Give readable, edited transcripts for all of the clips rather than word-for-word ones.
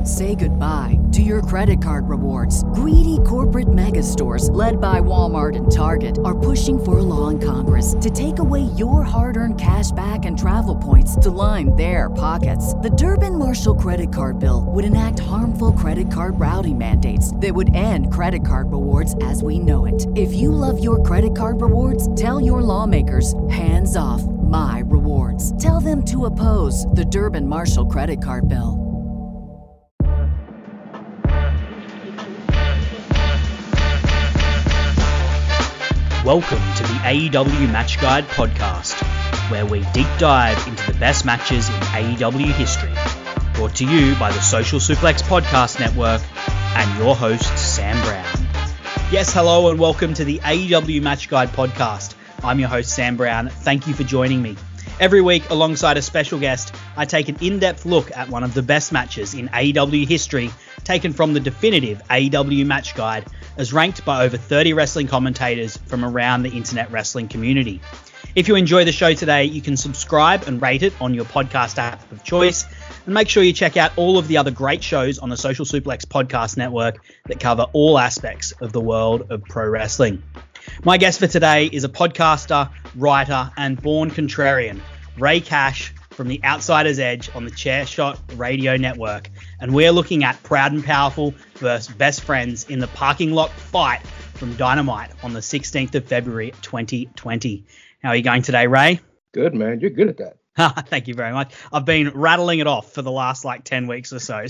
Say goodbye to your credit card rewards. Greedy corporate mega stores, led by Walmart and Target, are pushing for a law in Congress to take away your hard-earned cash back and travel points to line their pockets. The Durbin-Marshall credit card bill would enact harmful credit card routing mandates that would end credit card rewards as we know it. If you love your credit card rewards, tell your lawmakers, hands off my rewards. Tell them to oppose the Durbin-Marshall credit card bill. Welcome to the AEW Match Guide podcast, where we deep dive into the best matches in AEW history. Brought to you by the Social Suplex Podcast Network and your host, Sam Brown. Yes, hello and welcome to the AEW Match Guide podcast. I'm your host, Sam Brown. Thank you for joining me. Every week, alongside a special guest, I take an in-depth look at one of the best matches in AEW history, taken from the definitive AEW Match Guide, as ranked by over 30 wrestling commentators from around the internet wrestling community. If you enjoy the show today, you can subscribe and rate it on your podcast app of choice, and make sure you check out all of the other great shows on the Social Suplex Podcast Network that cover all aspects of the world of pro wrestling. My guest for today is a podcaster, writer, and born contrarian, Ray Cash from the Outsider's Edge on the Chairshot Radio Network, and we're looking at Proud and Powerful versus Best Friends in the parking lot fight from Dynamite on the 16th of February 2020. How are you going today, Ray? Good, man. You're good at that. Thank you very much. I've been rattling it off for the last 10 weeks or so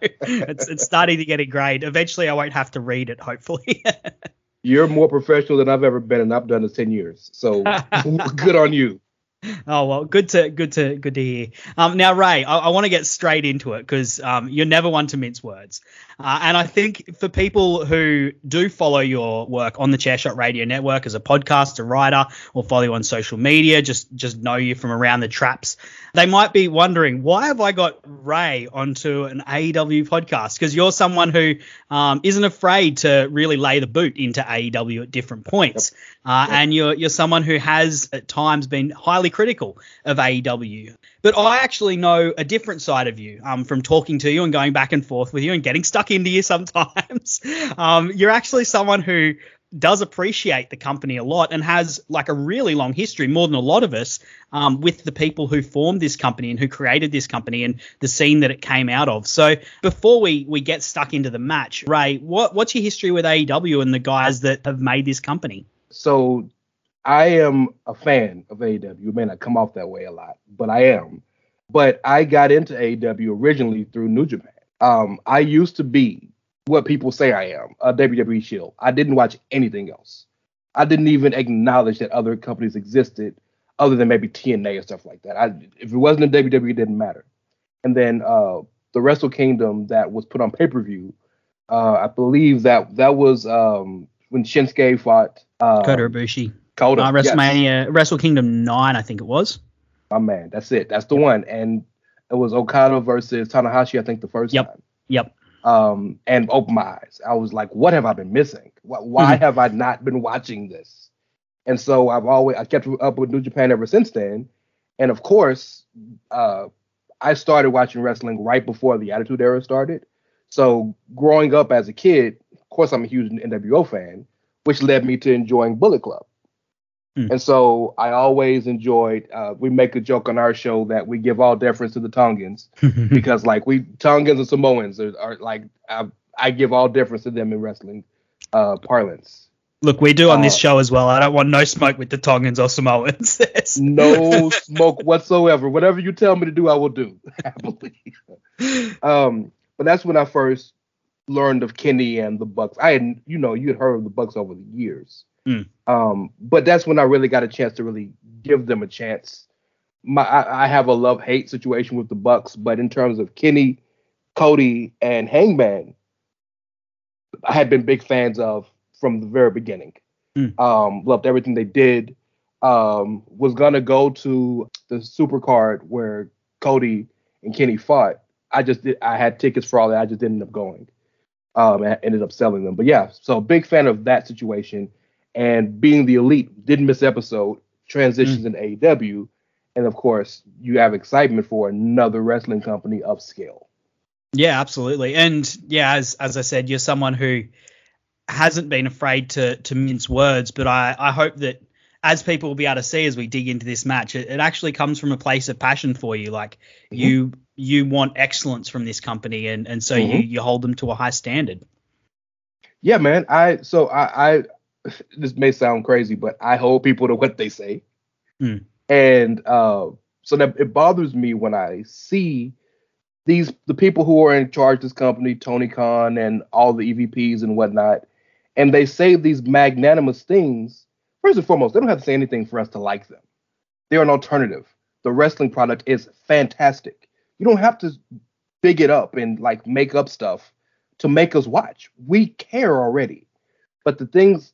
it's starting to get a grade. Eventually I won't have to read it, hopefully. You're more professional than I've ever been, and I've done this 10 years. So good on you. Oh, well, good to hear. Now, Ray, I want to get straight into it because you're never one to mince words. And I think for people who do follow your work on the Chairshot Radio Network as a podcaster, writer, or follow you on social media, just know you from around the traps, they might be wondering, why have I got Ray onto an AEW podcast? Because you're someone who isn't afraid to really lay the boot into AEW at different points. Yep. And you're someone who has at times been highly critical of AEW. But I actually know a different side of you from talking to you and going back and forth with you and getting stuck into you sometimes. You're actually someone who does appreciate the company a lot and has a really long history, more than a lot of us, with the people who formed this company and who created this company and the scene that it came out of. So before we get stuck into the match, Ray, what's your history with AEW and the guys that have made this company? So I am a fan of AEW. It may not come off that way a lot, but I am. But I got into AEW originally through New Japan. I used to be what people say I am, a WWE shield. I didn't watch anything else. I didn't even acknowledge that other companies existed other than maybe TNA or stuff like that. If it wasn't in WWE, it didn't matter. And then the Wrestle Kingdom that was put on pay-per-view, I believe that was when Shinsuke fought Kota Ibushi. WrestleMania, yes. Wrestle Kingdom 9, I think it was. My man, that's it. That's the one. And it was Okada versus Tanahashi, I think, the first time. Yep. And opened my eyes. I was like, what have I been missing? Why have I not been watching this? And so I kept up with New Japan ever since then. And of course, I started watching wrestling right before the Attitude Era started. So growing up as a kid, of course, I'm a huge NWO fan, which led me to enjoying Bullet Club. And so I always enjoyed, we make a joke on our show that we give all deference to the Tongans because Tongans and Samoans are I give all deference to them in wrestling parlance. Look, we do on this show as well. I don't want no smoke with the Tongans or Samoans. No smoke whatsoever. Whatever you tell me to do, I will do happily. But that's when I first learned of Kenny and the Bucks. You had heard of the Bucks over the years. But that's when I really got a chance to really give them a chance. I have a love-hate situation with the Bucks, but in terms of Kenny, Cody, and Hangman, I had been big fans of from the very beginning. Loved everything they did. Was gonna go to the Supercard where Cody and Kenny fought. I had tickets for all that. I just didn't end up going. I ended up selling them. But yeah, so big fan of that situation. And being the Elite, didn't miss episode, transitions in AEW. And of course, you have excitement for another wrestling company of scale. Yeah, absolutely. And yeah, as I said, you're someone who hasn't been afraid to mince words, but I hope that as people will be able to see as we dig into this match, it actually comes from a place of passion for you. Like you want excellence from this company, and so you hold them to a high standard. Yeah, man. I this may sound crazy, but I hold people to what they say. And so that it bothers me when I see the people who are in charge of this company, Tony Khan and all the EVPs and whatnot, and they say these magnanimous things. First and foremost, they don't have to say anything for us to like them. They're an alternative. The wrestling product is fantastic. You don't have to big it up and like make up stuff to make us watch. We care already. But the things,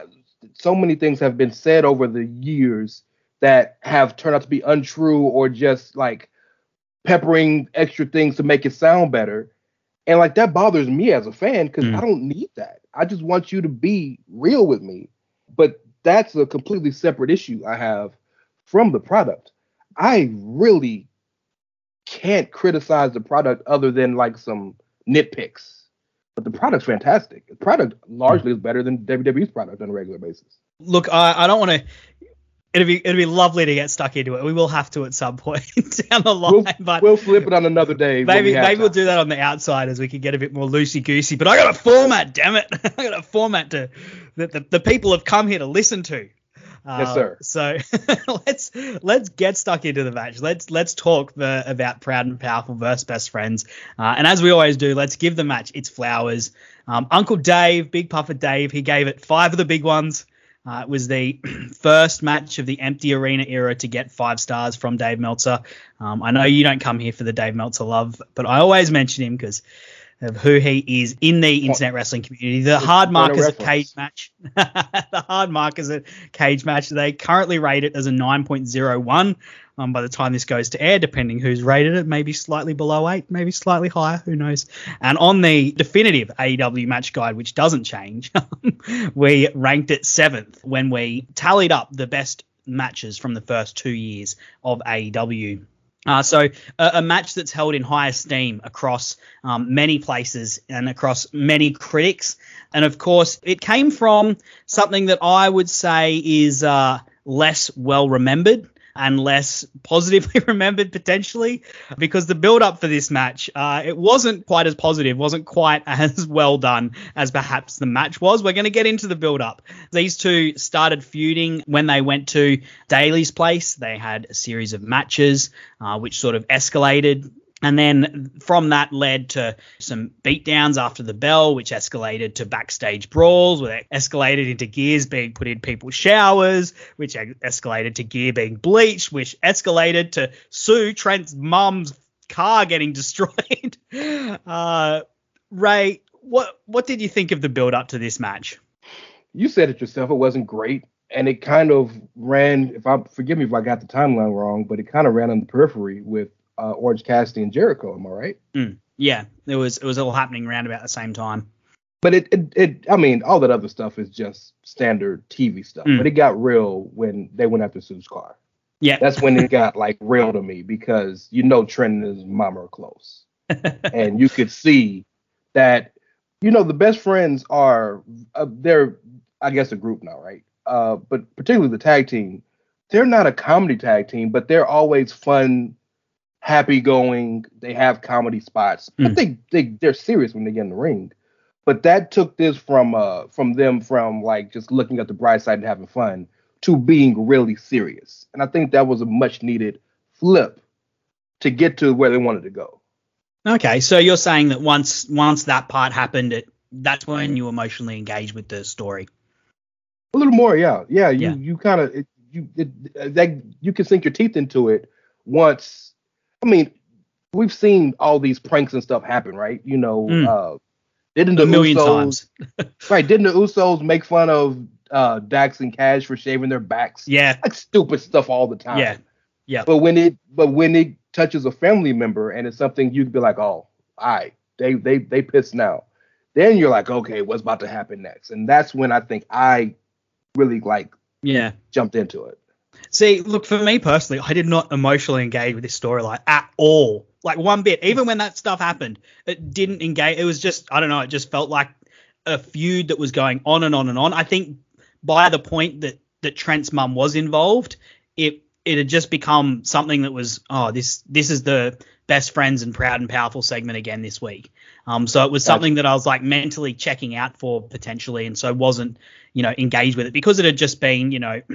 so many things have been said over the years that have turned out to be untrue or just like peppering extra things to make it sound better. And like that bothers me as a fan because I don't need that. I just want you to be real with me. But that's a completely separate issue I have from the product. I really can't criticize the product other than like some nitpicks. But the product's fantastic. The product largely is better than WWE's product on a regular basis. Look, I don't want to. It'd be lovely to get stuck into it. We will have to at some point down the line. We'll flip it on another day. Maybe we'll do that on the outside as we can get a bit more loosey goosey. But I got a format, damn it! I got a format that the people have come here to listen to. Yes, sir. So let's get stuck into the match. Let's talk about Proud and Powerful versus Best Friends. And as we always do, let's give the match its flowers. Uncle Dave, Big Puffer Dave, he gave it 5 of the big ones. It was the first match of the empty arena era to get 5 stars from Dave Meltzer. I know you don't come here for the Dave Meltzer love, but I always mention him because of who he is in the internet wrestling community. The hard markers at Cage Match. The hard markers at Cage Match. They currently rate it as a 9.01. By the time this goes to air, depending who's rated it, maybe slightly below 8, maybe slightly higher, who knows. And on the definitive AEW match guide, which doesn't change, we ranked it 7th when we tallied up the best matches from the first 2 years of AEW. So a match that's held in high esteem across many places and across many critics. And, of course, it came from something that I would say is less well-remembered and less positively remembered potentially, because the build-up for this match, it wasn't quite as positive, wasn't quite as well done as perhaps the match was. We're going to get into the build-up. These two started feuding when they went to Daly's place. They had a series of matches which sort of escalated. And then from that led to some beatdowns after the bell, which escalated to backstage brawls, which escalated into gears being put in people's showers, which escalated to gear being bleached, which escalated to Sue Trent's mum's car getting destroyed. Ray, what did you think of the build up to this match? You said it yourself. It wasn't great. And it kind of ran, forgive me if I got the timeline wrong, but it kind of ran on the periphery with Orange Cassidy and Jericho. Am I right? Yeah, it was all happening around about the same time. But it I mean, all that other stuff is just standard TV stuff. But it got real when they went after Sue's car. Yeah, that's when it got like real to me, because Trent and his mom are close, and you could see that the Best Friends are they're, I guess, a group now, right? But particularly the tag team, they're not a comedy tag team, but they're always fun, happy going. They have comedy spots, but they're serious when they get in the ring. But that took this from them like just looking at the bright side and having fun to being really serious. And I think that was a much needed flip to get to where they wanted to go. Okay, so you're saying that once that part happened, that's when you emotionally engaged with the story. A little more, yeah. You kind of you can sink your teeth into it once. I mean, we've seen all these pranks and stuff happen, right? Didn't the Usos, right? Didn't the Usos make fun of Dax and Cash for shaving their backs? Yeah, like stupid stuff all the time. Yeah. But when it touches a family member and it's something you could be like, oh, all right, they pissed now. Then you're like, okay, what's about to happen next? And that's when I think I really jumped into it. See, look, for me personally, I did not emotionally engage with this storyline at all like one bit. Even when that stuff happened, it didn't engage. It was just, I don't know, it just felt like a feud that was going on and on and on. I think by the point that Trent's mum was involved, it had just become something that was, this is the best friends and proud and powerful segment again this week. So it was something that I was like mentally checking out for potentially, and so wasn't, engaged with it because it had just been,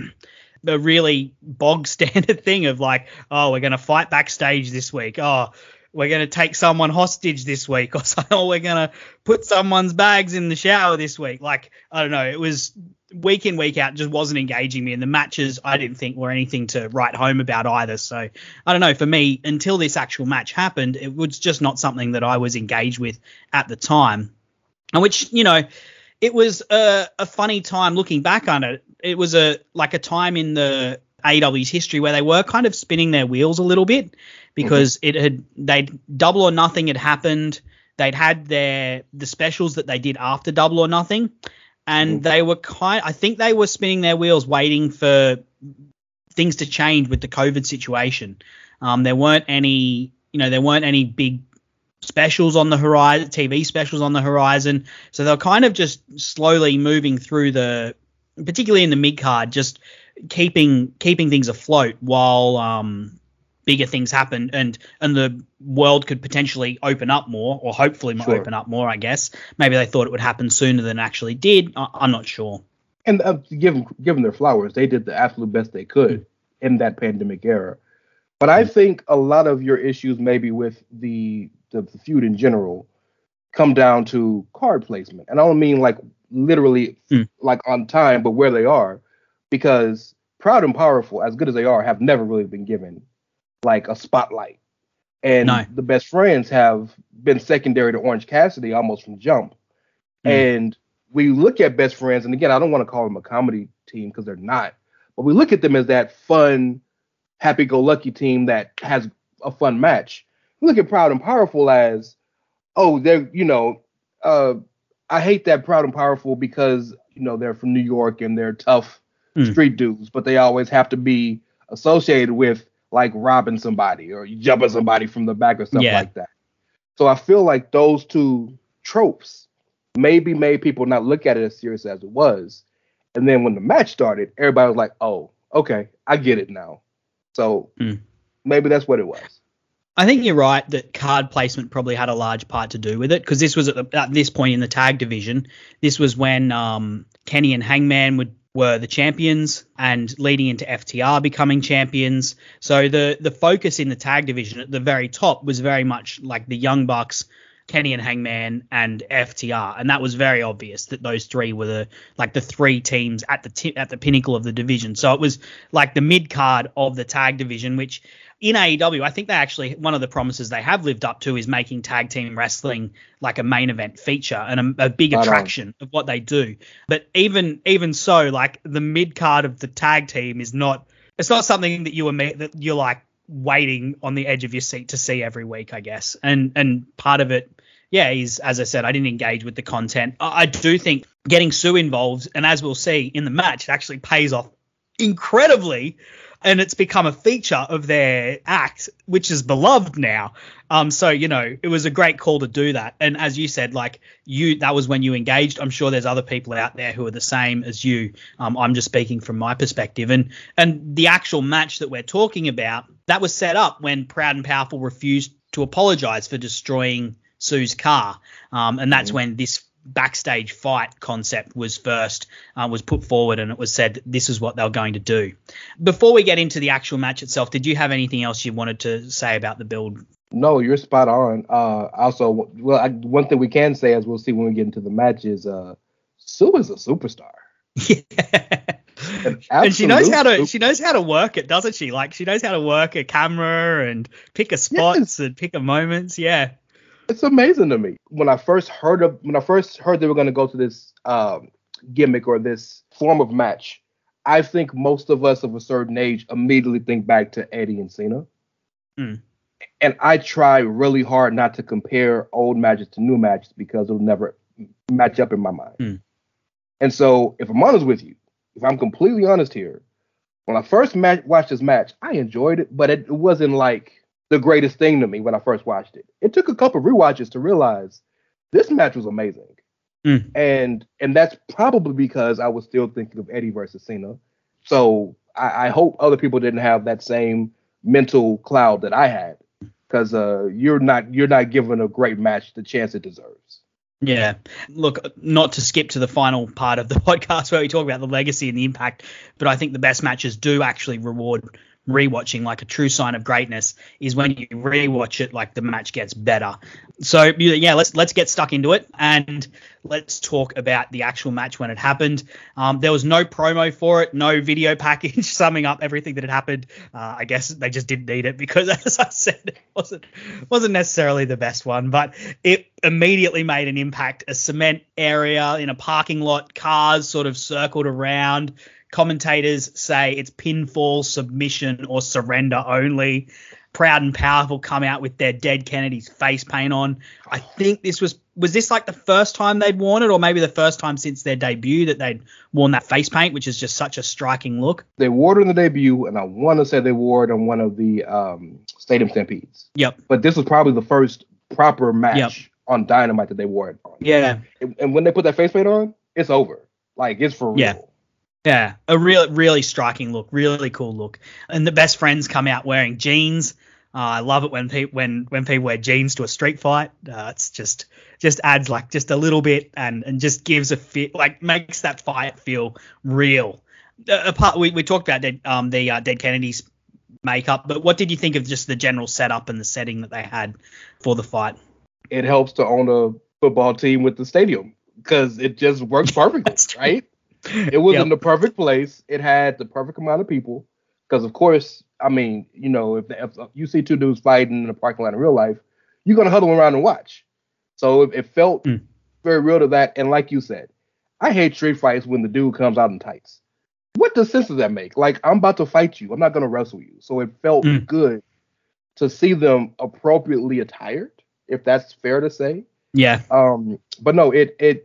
a really bog standard thing of like, we're going to fight backstage this week. We're going to take someone hostage this week, or we're going to put someone's bags in the shower this week. Like, I don't know. It was week in, week out, just wasn't engaging me. And the matches I didn't think were anything to write home about either. So I don't know. For me, until this actual match happened, it was just not something that I was engaged with at the time. And which, it was a funny time looking back on it. It was a time in the AEW's history where they were kind of spinning their wheels a little bit because they'd Double or Nothing had happened. They'd had the specials that they did after Double or Nothing, and they were I think they were spinning their wheels waiting for things to change with the COVID situation. There weren't any big specials on the horizon, TV specials on the horizon. So they were kind of just slowly moving through particularly in the mid card, just keeping things afloat while bigger things happen and the world could potentially open up more, or hopefully might open up more, I guess. Maybe they thought it would happen sooner than it actually did. I'm not sure. And give them their flowers. They did the absolute best they could in that pandemic era. But I think a lot of your issues maybe with the feud in general come down to card placement. And I don't mean like literally like on time, but where they are, because Proud and Powerful, as good as they are, have never really been given like a spotlight. And the Best Friends have been secondary to Orange Cassidy almost from jump. And we look at Best Friends, and again, I don't want to call them a comedy team because they're not, but we look at them as that fun, happy-go-lucky team that has a fun match. We look at Proud and Powerful as, they're, I hate that Proud and Powerful because, they're from New York and they're tough street dudes, but they always have to be associated with like robbing somebody or jumping somebody from the back or stuff like that. So I feel like those two tropes maybe made people not look at it as serious as it was. And then when the match started, everybody was like, oh, okay, I get it now. So maybe that's what it was. I think you're right that card placement probably had a large part to do with it, because this was at this point in the tag division. This was when Kenny and Hangman were the champions and leading into FTR becoming champions. So the focus in the tag division at the very top was very much like the Young Bucks, Kenny and Hangman, and FTR, and that was very obvious that those three were the three teams at the pinnacle of the division. So it was like the mid card of the tag division, which in AEW, I think they actually, one of the promises they have lived up to is making tag team wrestling like a main event feature and a big attraction of what they do. But even so, like the mid card of the tag team it's not something that that you're like waiting on the edge of your seat to see every week, I guess. And part of it, is, as I said, I didn't engage with the content. I do think getting Sue involved, and as we'll see in the match, it actually pays off incredibly. And it's become a feature of their act, which is beloved now. So, it was a great call to do that. And as you said, that was when you engaged. I'm sure there's other people out there who are the same as you. I'm just speaking from my perspective. And the actual match that we're talking about, that was set up when Proud and Powerful refused to apologize for destroying Sue's car. And that's when this backstage fight concept was first was put forward, and it was said that this is what they were going to do. Before we get into the actual match itself, did you have anything else you wanted to say about the build? No, you're spot on. Also, one thing we can say, as we'll see when we get into the match, is Sue is a superstar. Yeah. And she knows how to work it, doesn't she? Like, she knows how to work a camera and pick her spots and pick her moments. Yeah. It's amazing to me. When I first heard they were going to go to this gimmick or this form of match, I think most of us of a certain age immediately think back to Eddie and Cena. And I try really hard not to compare old matches to new matches because it'll never match up in my mind. And so if I'm honest with you, if I'm completely honest here, when I first watched this match, I enjoyed it, but it wasn't like the greatest thing to me when I first watched it. It took a couple rewatches to realize this match was amazing. And that's probably because I was still thinking of Eddie versus Cena. So I hope other people didn't have that same mental cloud that I had, because you're not giving a great match the chance it deserves. Yeah. Look, not to skip to the final part of the podcast where we talk about the legacy and the impact, but I think the best matches do actually reward rewatching. Like, a true sign of greatness is when you rewatch it, like, the match gets better. So yeah, let's get stuck into it, and let's talk about the actual match when it happened. There was no promo for it, no video package summing up everything that had happened. I guess they just didn't need it because, as I said, it wasn't necessarily the best one, but it immediately made an impact. A cement area in a parking lot, cars sort of circled around. Commentators say it's pinfall, submission, or surrender only. Proud and Powerful come out with their Dead Kennedy's face paint on. I think this was this like the first time they'd worn it, or maybe the first time since their debut that they'd worn that face paint, which is just such a striking look. They wore it in the debut, and I want to say they wore it on one of the Stadium Stampedes. Yep. But this was probably the first proper match on Dynamite that they wore it on. Yeah. And when they put that face paint on, it's over. Like, it's for real. Yeah. Yeah, a really striking look, really cool look. And the Best Friends come out wearing jeans. I love it when people wear jeans to a street fight. It's just adds like just a little bit and just gives a fit, like makes that fight feel real. We talked about the Dead Kennedys makeup, but what did you think of just the general setup and the setting that they had for the fight? It helps to own a football team with the stadium because it just works perfectly, right? It was in the perfect place. It had the perfect amount of people. Because, of course, I mean, you know, if you see two dudes fighting in a parking lot in real life, you're going to huddle around and watch. So it felt very real to that. And like you said, I hate street fights when the dude comes out in tights. What sense does that make? Like, I'm about to fight you. I'm not going to wrestle you. So it felt good to see them appropriately attired, if that's fair to say. Yeah. But no,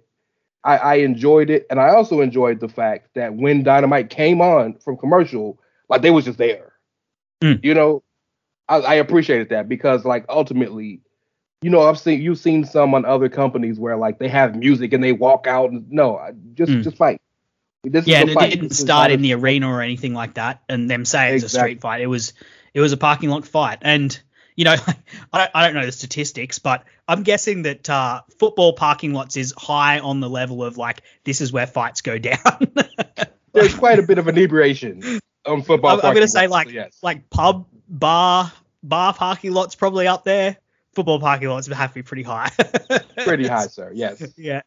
I enjoyed it, and I also enjoyed the fact that when Dynamite came on from commercial, like, they was just there. You know, I appreciated that because, like, ultimately, you know, you've seen some on other companies where, like, they have music and they walk out and just fight. This is a fight. It didn't start in the arena or anything like that, and them saying it's a street fight. It was a parking lot fight, and. You know, I don't know the statistics, but I'm guessing that football parking lots is high on the level of, like, this is where fights go down. There's quite a bit of inebriation on football. I'm going to say, like pub, bar parking lots probably up there. Football parking lots have to be pretty high. Pretty high, sir. Yes. Yeah.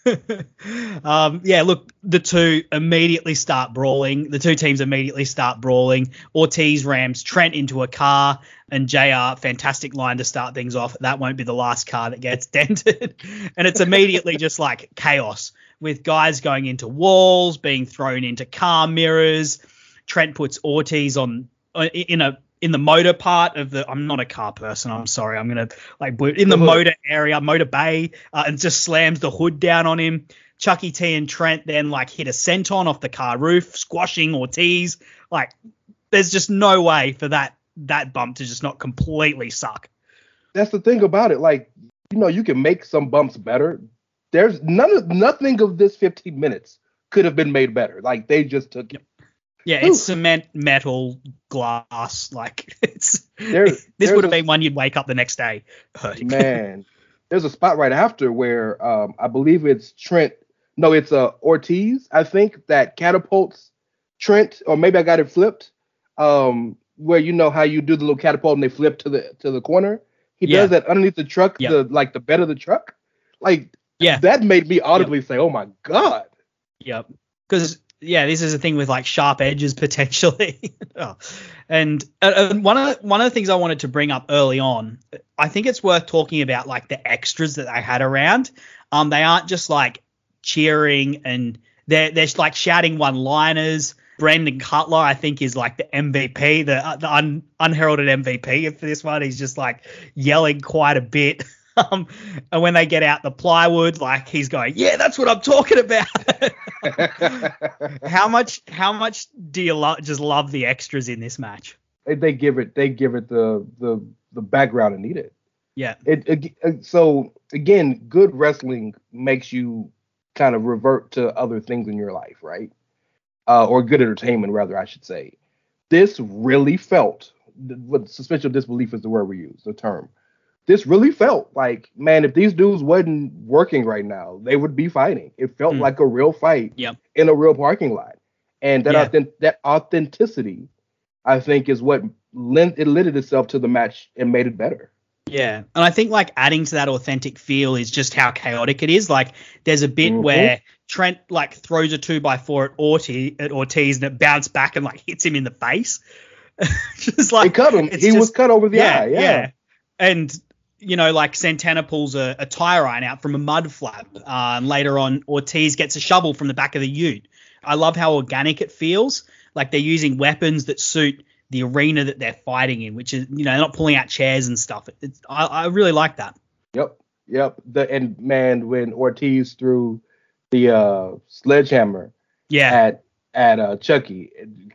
Look, the two teams immediately start brawling. Ortiz rams Trent into a car, and JR, fantastic line to start things off. That won't be the last car that gets dented. And it's immediately just like chaos with guys going into walls, being thrown into car mirrors. Trent puts Ortiz in the motor part of the. I'm not a car person. I'm sorry. I'm gonna in the motor area, motor bay, and just slams the hood down on him. Chucky T and Trent then hit a senton off the car roof, squashing Ortiz. Like, there's just no way for that bump to just not completely suck. That's the thing about it. Like, you know, you can make some bumps better. There's nothing of this 15 minutes could have been made better. Like, they just took it. Yeah, it's cement, metal, glass. Like, this would have been one you'd wake up the next day hurting. Man, there's a spot right after where I believe it's Trent. No, it's Ortiz, I think, that catapults Trent, or maybe I got it flipped. Where you know how you do the little catapult and they flip to the corner. He does that underneath the truck, the bed of the truck. Like, that made me audibly say, "Oh my god!" Yep, because. Yeah, this is a thing with sharp edges potentially. And one of the things I wanted to bring up early on, I think it's worth talking about the extras that they had around. They aren't just cheering and they're shouting one-liners. Brandon Cutler, I think, is the MVP, the unheralded MVP for this one. He's just yelling quite a bit. And when they get out the plywood, he's going, yeah, that's what I'm talking about. How much do you just love the extras in this match? They give it the background it needed. Yeah. So again, good wrestling makes you kind of revert to other things in your life, right? Or good entertainment, rather, I should say. This really felt, what suspension of disbelief is the word we use, the term. This really felt like, man, if these dudes wasn't working right now, they would be fighting. It felt like a real fight in a real parking lot. And that authenticity, I think, is what lended itself to the match and made it better. Yeah, and I think like adding to that authentic feel is just how chaotic it is. Like there's a bit where Trent like throws a 2x4 at Ortiz and it bounced back and like hits him in the face. Just like it cut him. He was cut over the eye. Yeah. And you know, like Santana pulls a tire iron out from a mud flap. And later on, Ortiz gets a shovel from the back of the ute. I love how organic it feels. Like they're using weapons that suit the arena that they're fighting in, which is, you know, they're not pulling out chairs and stuff. I really like that. Yep. And man, when Ortiz threw the sledgehammer at Chucky,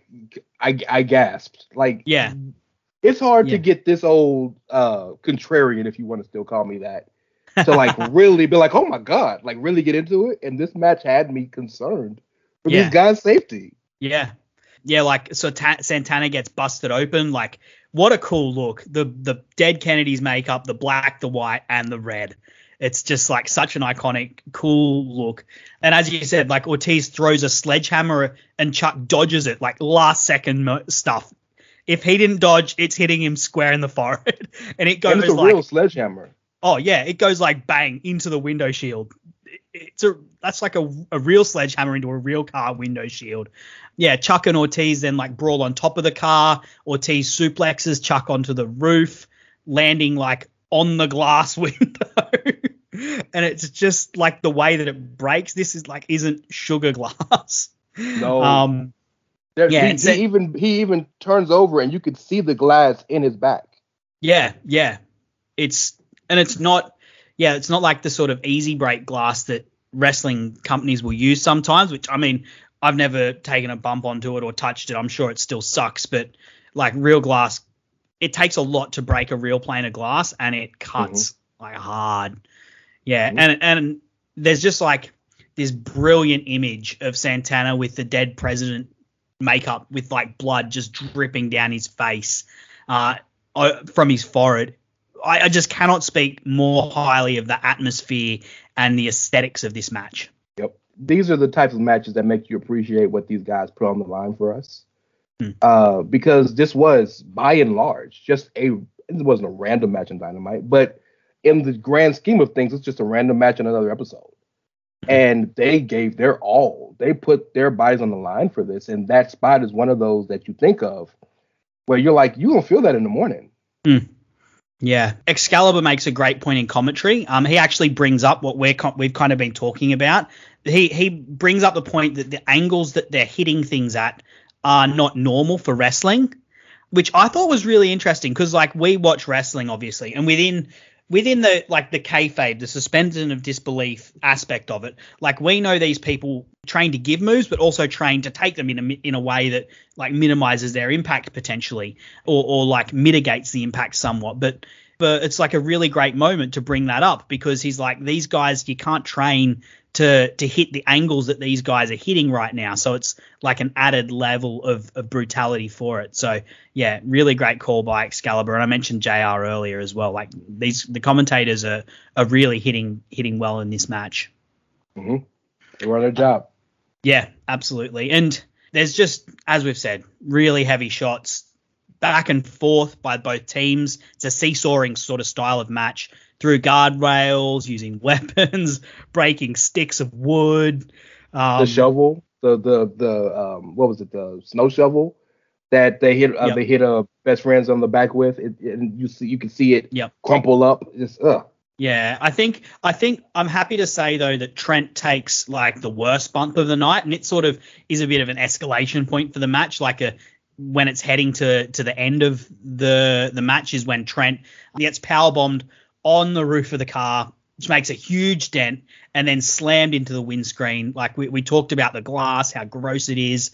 I gasped. Like, it's hard to get this old contrarian, if you want to still call me that, to like really be like, oh my God, like really get into it. And this match had me concerned for these guys' safety. Yeah. Yeah, like, so Santana gets busted open. Like, what a cool look. The dead Kennedy's makeup, the black, the white, and the red. It's just, like, such an iconic, cool look. And as you said, like, Ortiz throws a sledgehammer and Chuck dodges it, like, last-second stuff. If he didn't dodge, it's hitting him square in the forehead. And it goes, and it's a real sledgehammer. Oh, yeah, it goes, like, bang, into the window shield. That's like a real sledgehammer into a real car window shield. Yeah, Chuck and Ortiz then like brawl on top of the car. Ortiz suplexes Chuck onto the roof, landing like on the glass window. And it's just like the way that it breaks. This is like isn't sugar glass. No. He even turns over and you could see the glass in his back. Yeah. It's not like the sort of easy break glass that wrestling companies will use sometimes, which, I mean, I've never taken a bump onto it or touched it. I'm sure it still sucks, but like real glass, it takes a lot to break a real plane of glass and it cuts like hard. Yeah. And there's just like this brilliant image of Santana with the dead president makeup with like blood just dripping down his face from his forehead. I just cannot speak more highly of the atmosphere and the aesthetics of this match. Yep. These are the types of matches that make you appreciate what these guys put on the line for us. Because this was, by and large, it wasn't a random match in Dynamite, but in the grand scheme of things, it's just a random match in another episode. And they gave their all. They put their bodies on the line for this, and that spot is one of those that you think of where you're like, you don't feel that in the morning. Yeah, Excalibur makes a great point in commentary. He actually brings up what we've kind of been talking about. He brings up the point that the angles that they're hitting things at are not normal for wrestling, which I thought was really interesting because like we watch wrestling obviously, and within the like the kayfabe, the suspension of disbelief aspect of it, like we know these people trained to give moves, but also trained to take them in a way that like minimizes their impact potentially, or like mitigates the impact somewhat. But it's like a really great moment to bring that up because he's like, these guys, you can't train to hit the angles that these guys are hitting right now. So it's like an added level of brutality for it. So yeah, really great call by Excalibur. And I mentioned JR earlier as well. Like the commentators are really hitting well in this match. They run their job. Yeah, absolutely. And there's just, as we've said, really heavy shots back and forth by both teams. It's a seesawing sort of style of match through guardrails, using weapons, breaking sticks of wood. The shovel, the what was it? The snow shovel that they hit. They hit best friends on the back with it, and you can see it crumple up. Just Yeah, I think I'm happy to say though that Trent takes like the worst bump of the night, and it sort of is a bit of an escalation point for the match. When it's heading to the end of the match is when Trent gets powerbombed on the roof of the car, which makes a huge dent, and then slammed into the windscreen. Like we talked about the glass, how gross it is.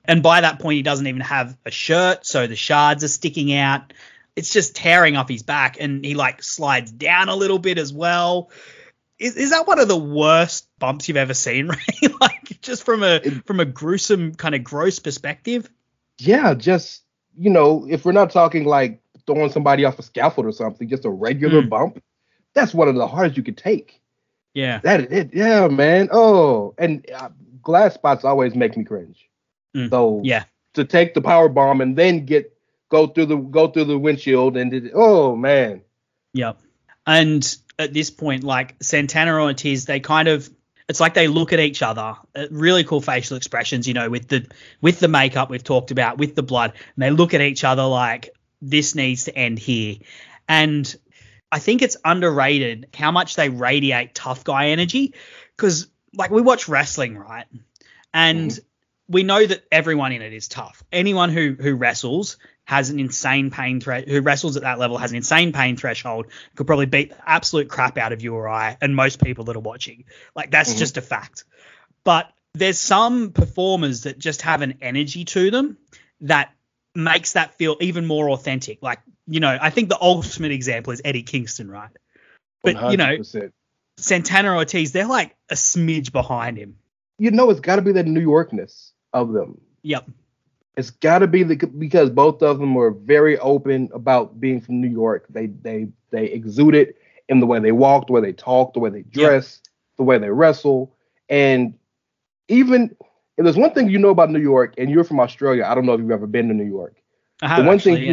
And by that point, he doesn't even have a shirt, so the shards are sticking out. It's just tearing up his back, and he like slides down a little bit as well. Is that one of the worst bumps you've ever seen, Ray? Like just from a gruesome kind of gross perspective? Yeah, just, you know, if we're not talking like throwing somebody off a scaffold or something, just a regular bump, that's one of the hardest you could take. Yeah. Yeah, man. Oh, and glass spots always make me cringe. So yeah, to take the power bomb and then go through the windshield oh man. Yep. And at this point, like Santana and Ortiz, it's like they look at each other, really cool facial expressions, you know, with the makeup we've talked about, with the blood, and they look at each other like this needs to end here. And I think it's underrated how much they radiate tough guy energy, because like we watch wrestling, right? And we know that everyone in it is tough. Anyone who wrestles has an insane pain who wrestles at that level has an insane pain threshold, could probably beat the absolute crap out of you or I and most people that are watching. Like that's just a fact. But there's some performers that just have an energy to them that makes that feel even more authentic. Like, you know, I think the ultimate example is Eddie Kingston, right? But 100%. You know, Santana Ortiz, they're like a smidge behind him. You know, it's got to be the New Yorkness of them. Yep. It's got to be because both of them were very open about being from New York. They exude it in the way they walk, the way they talk, the way they dress, the way they wrestle. And even if there's one thing you know about New York, and you're from Australia, I don't know if you've ever been to New York. I have,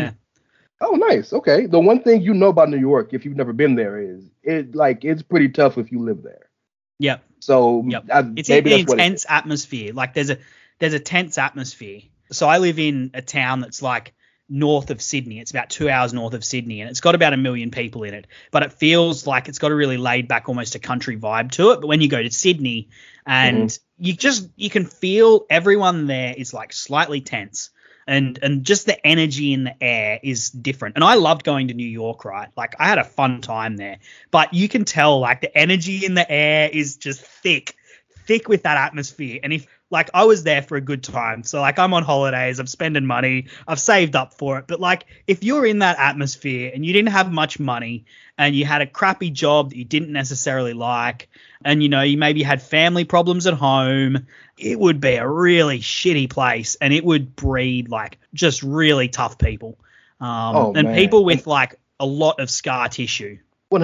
Oh, nice. Okay. The one thing you know about New York, if you've never been there, is it's pretty tough if you live there. Yep. So it's an intense atmosphere. Like there's a tense atmosphere. So I live in a town that's like north of Sydney. It's about 2 hours north of Sydney, and it's got about 1 million people in it. But it feels like it's got a really laid back, almost a country vibe to it. But when you go to Sydney, and you can feel everyone there is like slightly tense. And just the energy in the air is different. And I loved going to New York, right? Like I had a fun time there. But you can tell like the energy in the air is just thick with that atmosphere. And if like I was there for a good time, so like I'm on holidays, I'm spending money, I've saved up for it. But like if you're in that atmosphere and you didn't have much money and you had a crappy job that you didn't necessarily like, and you know you maybe had family problems at home, it would be a really shitty place, and it would breed like just really tough people, and people with like a lot of scar tissue.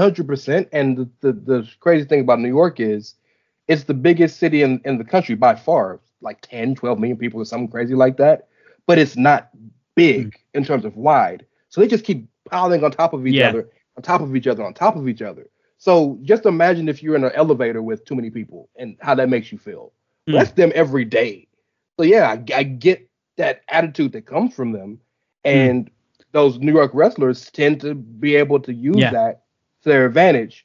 100%. And the crazy thing about New York is it's the biggest city in the country by far, like 10, 12 million people or something crazy like that. But it's not big in terms of wide. So they just keep piling on top of each other, on top of each other, on top of each other. So just imagine if you're in an elevator with too many people and how that makes you feel. That's them every day. So yeah, I get that attitude that comes from them. And those New York wrestlers tend to be able to use that to their advantage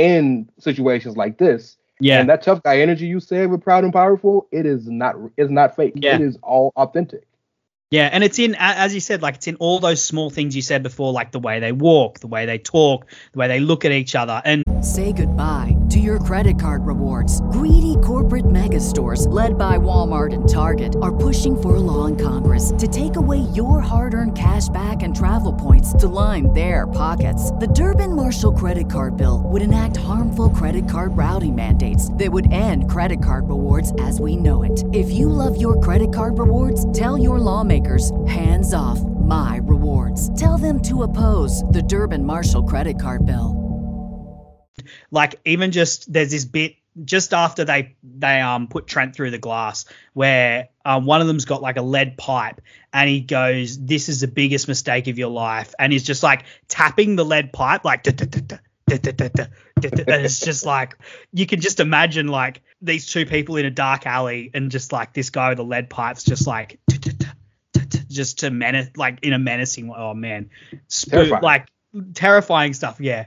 in situations like this. Yeah. And that tough guy energy you said with Proud and Powerful, it's not fake. Yeah. It is all authentic. Yeah, and it's in, as you said, like it's in all those small things you said before, like the way they walk, the way they talk, the way they look at each other. And say goodbye to your credit card rewards. Greedy corporate mega stores, led by Walmart and Target, are pushing for a law in Congress to take away your hard-earned cash back and travel points to line their pockets. The Durbin-Marshall credit card bill would enact harmful credit card routing mandates that would end credit card rewards as we know it. If you love your credit card rewards, tell your lawmakers, hands off my rewards. Tell them to oppose the Durbin-Marshall credit card bill. Like even just there's this bit just after they put Trent through the glass where one of them's got like a lead pipe and he goes, "This is the biggest mistake of your life," and he's just like tapping the lead pipe like and it's just like you can just imagine like these two people in a dark alley and just like this guy with a lead pipe's just like just to menace, like in a menacing way. Oh man, terrifying stuff. Yeah.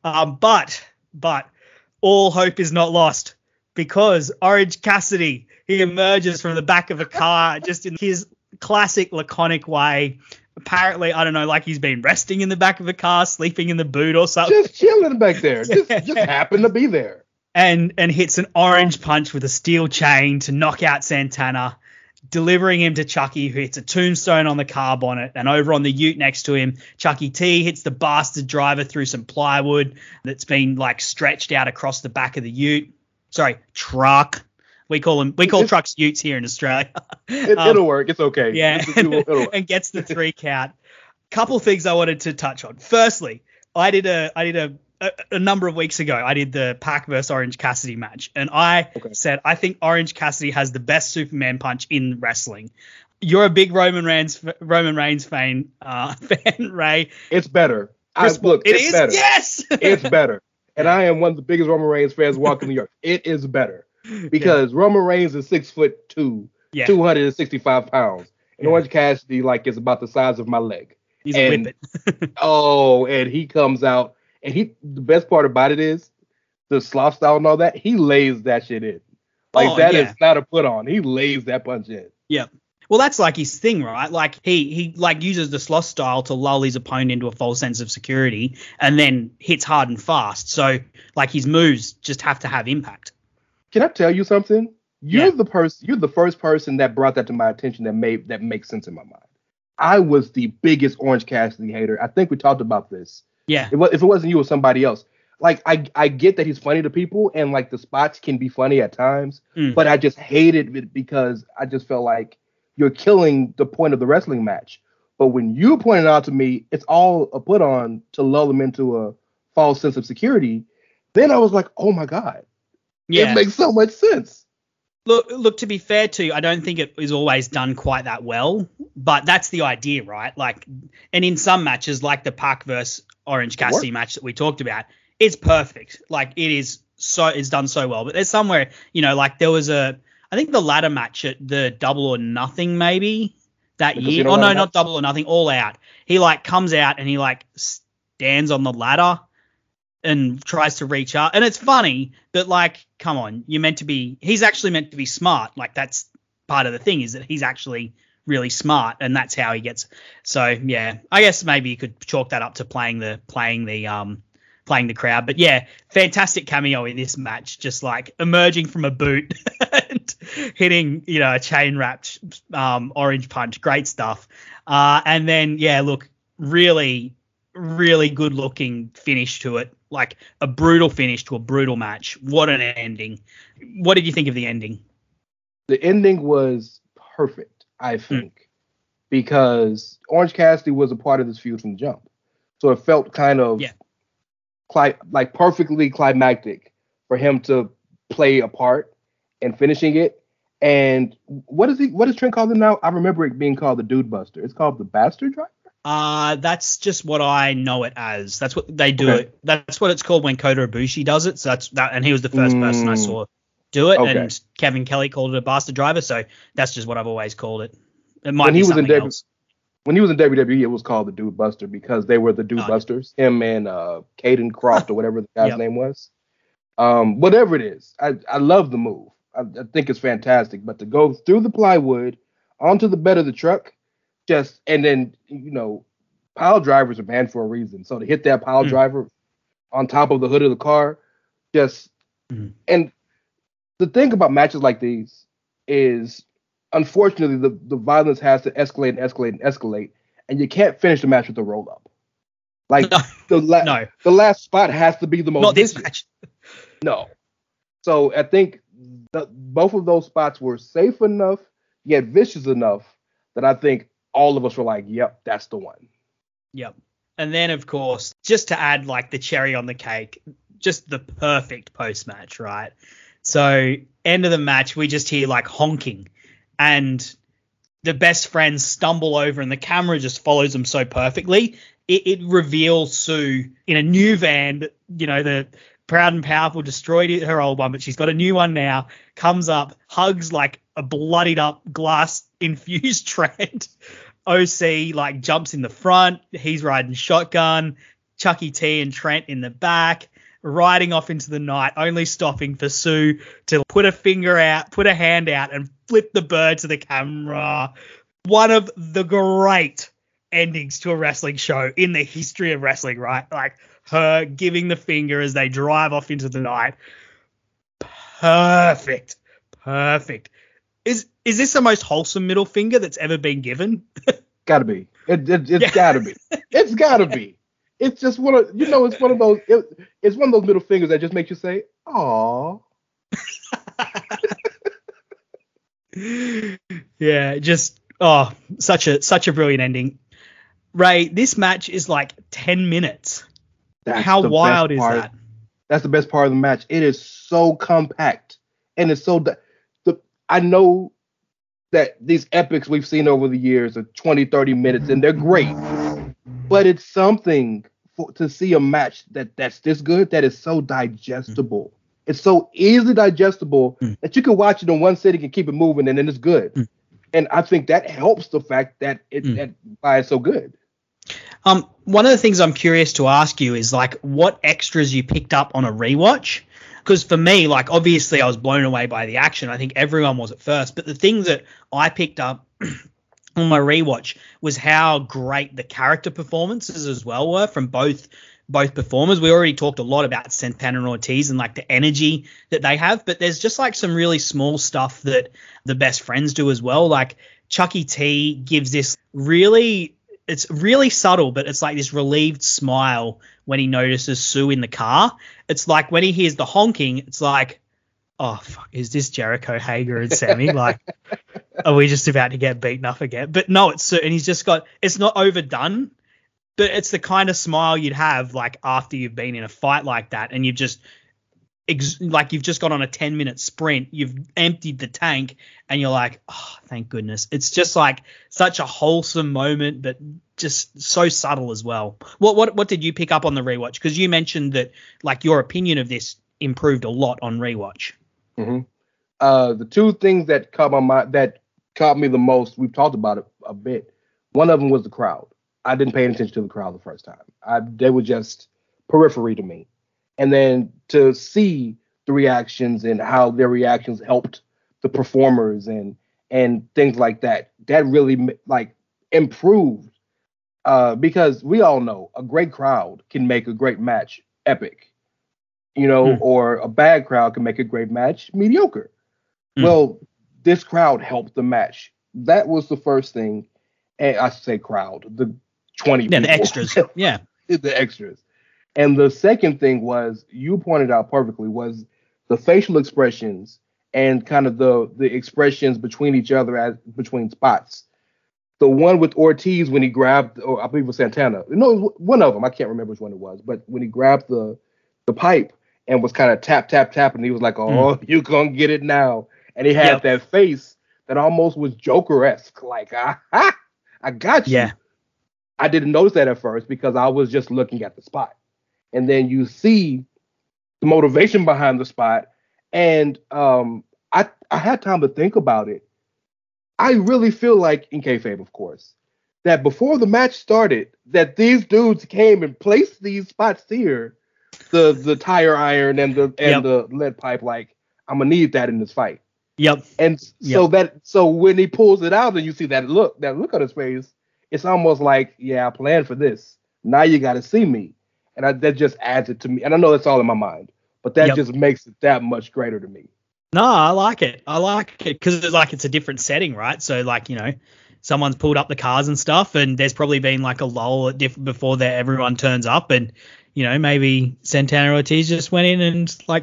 But all hope is not lost because Orange Cassidy, he emerges from the back of a car just in his classic laconic way. Apparently, I don't know, like he's been resting in the back of a car, sleeping in the boot or something. Just chilling back there. Just happened to be there. And hits an orange punch with a steel chain to knock out Santana. delivering him to Chucky, who hits a tombstone on the car bonnet, and over on the ute next to him, Chucky T hits the bastard driver through some plywood that's been like stretched out across the back of the ute. Sorry, truck. We call trucks utes here in Australia. It'll work. It's okay. Yeah, and gets the 3 count. Couple things I wanted to touch on. Firstly, I did a number of weeks ago, I did the Pac versus Orange Cassidy match, and I said I think Orange Cassidy has the best Superman punch in wrestling. You're a big Roman Reigns fan, Ray. It's better. It's better. Yes, it's better. And I am one of the biggest Roman Reigns fans walking the earth. It is better because Roman Reigns is 6'2", 265 pounds, and Orange Cassidy is about the size of my leg. He's a whippet. And he comes out. And the best part about it is the sloth style and all that. He lays that shit in. Is not a put on. He lays that punch in. Yeah. Well, that's like his thing, right? Like he uses the sloth style to lull his opponent into a false sense of security, and then hits hard and fast. So his moves just have to have impact. Can I tell you something? You're the first person that brought that to my attention that makes sense in my mind. I was the biggest Orange Cassidy hater. I think we talked about this. Yeah. If it wasn't you, it was somebody else. I get that he's funny to people and the spots can be funny at times, but I just hated it because I just felt like you're killing the point of the wrestling match. But when you pointed out to me, it's all a put on to lull him into a false sense of security. Then I was like, oh my God. Yeah. It makes so much sense. Look, to be fair to you, I don't think it is always done quite that well, but that's the idea, right? And in some matches, like the Pac versus Orange Cassidy match that we talked about, it's perfect. It's done so well. But there's somewhere, there was I think the ladder match at the Double or Nothing maybe that year. Oh no, not Double or Nothing, All Out. He comes out and he stands on the ladder and tries to reach up. And it's funny that come on, he's actually meant to be smart. That's part of the thing, is that he's actually really smart, and that's how he gets. So yeah, I guess maybe you could chalk that up to playing the crowd. But yeah, fantastic cameo in this match, just emerging from a boot and hitting, a chain wrapped orange punch. Great stuff. And then really, really good looking finish to it. A brutal finish to a brutal match. What an ending. What did you think of the ending? The ending was perfect, I think, because Orange Cassidy was a part of this feud from the jump. So it felt kind of perfectly climactic for him to play a part in finishing it. And what is Trent called him now? I remember it being called the Dude Buster. It's called the Bastard Driver? That's just what I know it as. That's what they do it. That's what it's called when Kota Ibushi does it. So that's that, and he was the first person I saw do it. Okay. And Kevin Kelly called it a Bastard Driver. So that's just what I've always called it. It might be something else. When he was in WWE, it was called the Dude Buster because they were the Dude Busters. Him and Caden Croft or whatever the guy's name was. Whatever it is, I love the move. I think it's fantastic. But to go through the plywood onto the bed of the truck, and then, pile drivers are banned for a reason. So to hit that pile driver on top of the hood of the car, and the thing about matches like these is, unfortunately, the violence has to escalate and escalate and escalate, and you can't finish the match with a roll up. The last spot has to be the most. Not this match. No. So I think both of those spots were safe enough, yet vicious enough that I think all of us were like, yep, that's the one. Yep. And then, of course, just to add the cherry on the cake, just the perfect post-match, right? So end of the match, we just hear honking, and the best friends stumble over and the camera just follows them so perfectly. It reveals Sue in a new van, the Proud and Powerful destroyed her old one, but she's got a new one now, comes up, hugs a bloodied up glass infused Trent. OC jumps in the front. He's riding shotgun. Chucky T and Trent in the back, riding off into the night, only stopping for Sue to put a hand out and flip the bird to the camera. One of the great endings to a wrestling show in the history of wrestling, right? Her giving the finger as they drive off into the night. Perfect. Is Is this the most wholesome middle finger that's ever been given? Gotta be. It's gotta be. It's gotta be. It's just one of it's one of those. It's one of those middle fingers that just makes you say, "Aw." Yeah, just such a brilliant ending. Ray, this match is like 10 minutes. How wild is that? That's the best part of the match. It is so compact, and it's so. I know that these epics we've seen over the years are 20, 30 minutes, and they're great. But it's something to see a match that's this good, that is so digestible. It's so easily digestible that you can watch it in one sitting and keep it moving, and then it's good. And I think that helps the fact that that's why it's so good. One of the things I'm curious to ask you is like what extras you picked up on a rewatch. Because for me, like, obviously I was blown away by the action. I think everyone was at first. But the things that I picked up on my rewatch was how great the character performances as well were from both performers. We already talked a lot about Santana and Ortiz and like the energy that they have. But there's just like some really small stuff that the best friends do as well. Like Chucky T gives this it's really subtle, but it's like this relieved smile when he notices Sue in the car. It's like when he hears the honking, it's like, oh, fuck, is this Jericho, Hager, and Sammy? Like, are we just about to get beaten up again? But no, it's and he's just got, it's not overdone, but it's the kind of smile you'd have like after you've been in a fight like that and you've just gone on a 10-minute sprint, you've emptied the tank, and you're like, oh, thank goodness. It's just like such a wholesome moment, but just so subtle as well. What did you pick up on the rewatch? Because you mentioned that like your opinion of this improved a lot on rewatch. Mm-hmm. The two things that caught me the most, we've talked about it a bit. One of them was the crowd. I didn't pay attention to the crowd the first time. They were just periphery to me. And then to see the reactions and how their reactions helped the performers and things like that, that really like improved. Because we all know a great crowd can make a great match epic, or a bad crowd can make a great match mediocre. Well, this crowd helped the match. That was the first thing. And I say crowd, the 20 people. The extras. Yeah. The extras. And the second thing was, you pointed out perfectly, was the facial expressions and kind of the expressions between each other between spots. The one with Ortiz when he grabbed, or I believe it was Santana. No, one of them. I can't remember which one it was. But when he grabbed the pipe and was kind of tapping, he was like, oh, you gonna get it now. And he had that face that almost was Joker-esque. Like, I got you. Yeah. I didn't notice that at first because I was just looking at the spot. And then you see the motivation behind the spot. And I had time to think about it. I really feel like, in kayfabe, of course, that before the match started, that these dudes came and placed these spots here, the tire iron and the lead pipe. Like, I'm gonna need that in this fight. Yep. And so when he pulls it out and you see that look on his face, it's almost like, yeah, I planned for this. Now you got to see me. And that just adds it to me. And I know it's all in my mind, but that just makes it that much greater to me. No, I like it. Because it's a different setting, right? So someone's pulled up the cars and stuff, and there's probably been like a lull before everyone turns up, and maybe Santana Ortiz just went in and like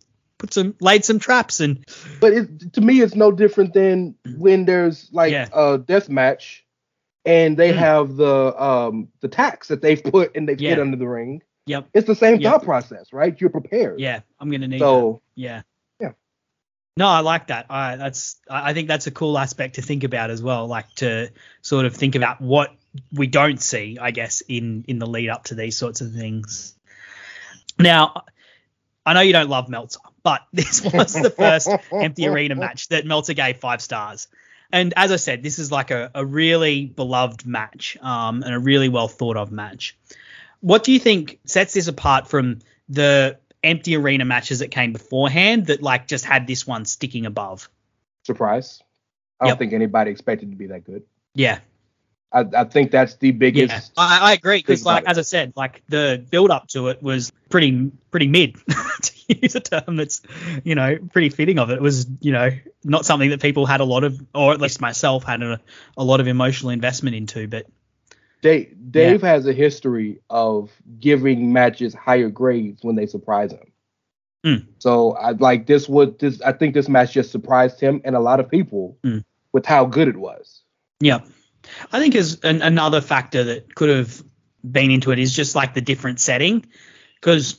laid some traps. But to me, it's no different than when there's like a death match, and they have the tacks that they've put and they've hit under the ring. Yep. It's the same thought process, right? You're prepared. Yeah, I'm gonna need that. Yeah. No, I like that. I think that's a cool aspect to think about as well, like to sort of think about what we don't see, I guess, in the lead up to these sorts of things. Now, I know you don't love Meltzer, but this was the first empty arena match that Meltzer gave 5 stars. And as I said, this is like a really beloved match, and a really well thought of match. What do you think sets this apart from the empty arena matches that came beforehand that like just had this one sticking above? Surprise. I don't think anybody expected it to be that good. Yeah. I think that's the biggest. Yeah, I agree because, like, as I said, like the build up to it was pretty mid, to use a term that's, pretty fitting of it. It was, not something that people had a lot of, or at least myself had a lot of emotional investment into. But Dave has a history of giving matches higher grades when they surprise him. So I think this match just surprised him and a lot of people with how good it was. Yeah. I think as another factor that could have been into it is just like the different setting, because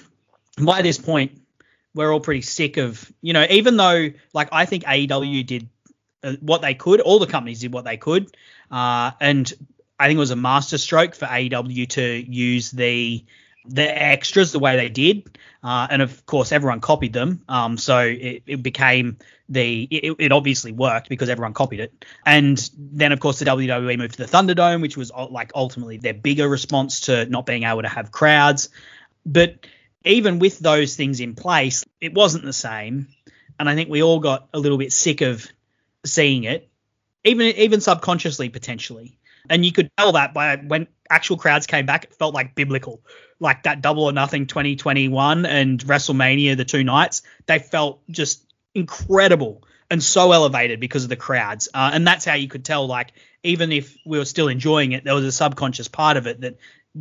by this point we're all pretty sick of, even though like I think AEW did what they could, all the companies did what they could, and I think it was a masterstroke for AEW to use the extras the way they did, and of course everyone copied them, so it became it obviously worked because everyone copied it. And then of course the WWE moved to the Thunderdome, which was like ultimately their bigger response to not being able to have crowds. But even with those things in place, it wasn't the same, and I think we all got a little bit sick of seeing it, even subconsciously potentially. And you could tell that by when actual crowds came back, it felt like biblical. Like that Double or Nothing 2021 and WrestleMania, the two nights, they felt just incredible and so elevated because of the crowds. And that's how you could tell, like, even if we were still enjoying it, there was a subconscious part of it that